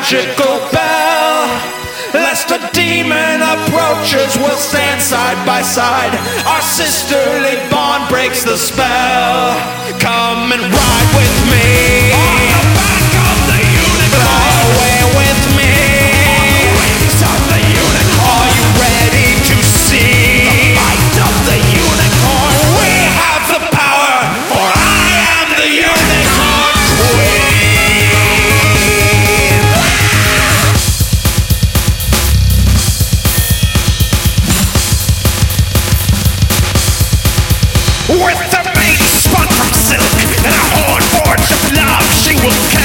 magical bell. Lest a demon approaches, we'll stand side by side. Our sisterly bond breaks the spell. Come and ride with me on the back of the unicorn. Fly away with me on the wings of the unicorn. Are you ready to see the might of the unicorn? We have the power, for I am the unicorn queen. With the mane spun from silk and a horn forged of love, she will